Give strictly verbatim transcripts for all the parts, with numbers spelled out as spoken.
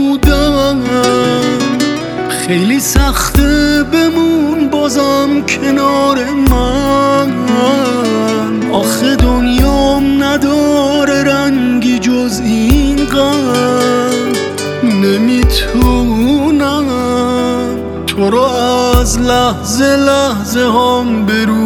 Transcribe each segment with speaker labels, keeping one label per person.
Speaker 1: بودم، خیلی سخته بمون بازم کنار من. آخه دنیام نداره رنگی جز این غم، نمیتونم تو رو از لحظه لحظه هم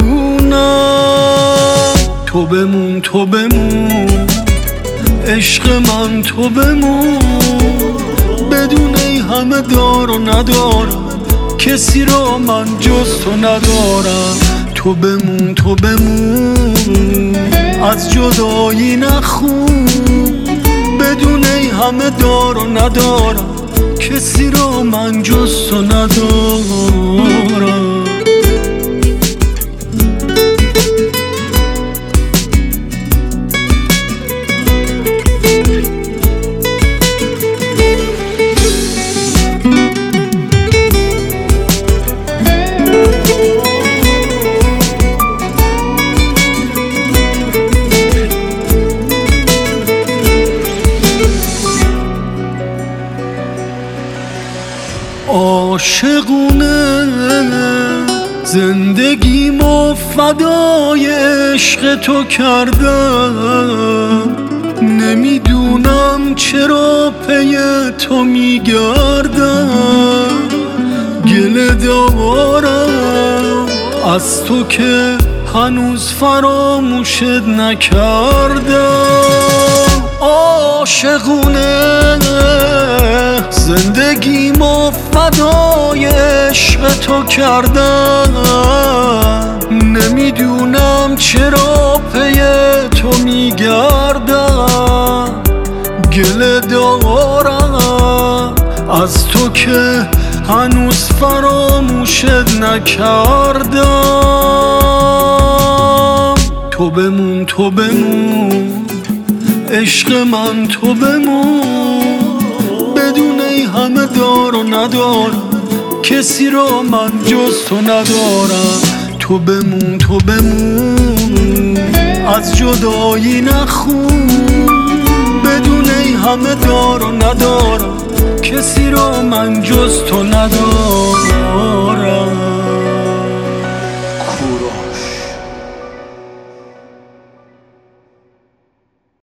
Speaker 1: برونم. تو بمون تو بمون عشق من، تو بمون بدون ای همه دار و ندارم، کسی رو من جز تو ندارم. تو بمون تو بمون از جدایی نخون، بدون ای همه دار و ندارم، کسی رو من جز تو ندارم. عاشقونه زندگیمو فدای عشق تو کردم، نمیدونم چرا پی تو میگردم. گله دارم از تو که هنوز فراموشت نکردم. عاشقونه زندگیمو فدای عشق تو کردم، نمیدونم چرا پی تو میگردم. گله دارم از تو که هنوز فراموشت نکردم. تو بمون تو بمون عشق من، تو بمون بدون ای همه دار و ندارم، کسی رو من جز تو ندارم. تو بمون تو بمون از جدایی نخون، بدون ای همه دار و ندارم، کسی رو من جز تو ندارم.